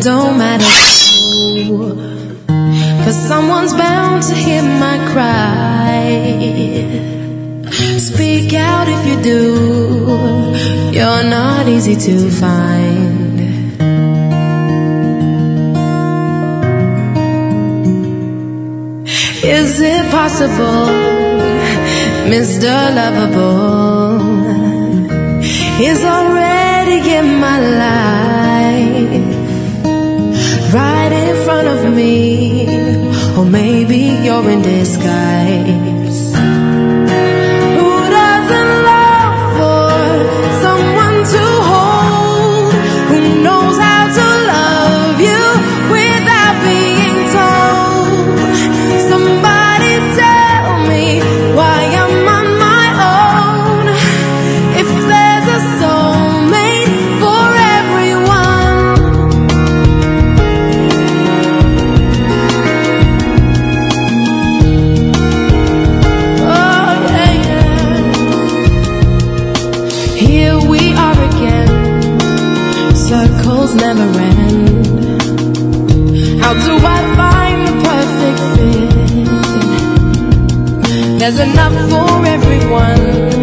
don't matter who, 'cause someone's bound to hear my cry. Speak out if you do, you're not easy to find. Is it possible, Mr. Lovable is already in my life, right in front of me? Or maybe you're in disguise. Who doesn't long for someone to hold? Who knows how to love you without being told? Somebody tell me why I'm on my own. If there's a soulmate for everyone. Oh yeah, yeah. Here we are again, circles never end. How do I find the perfect fit? There's enough for everyone.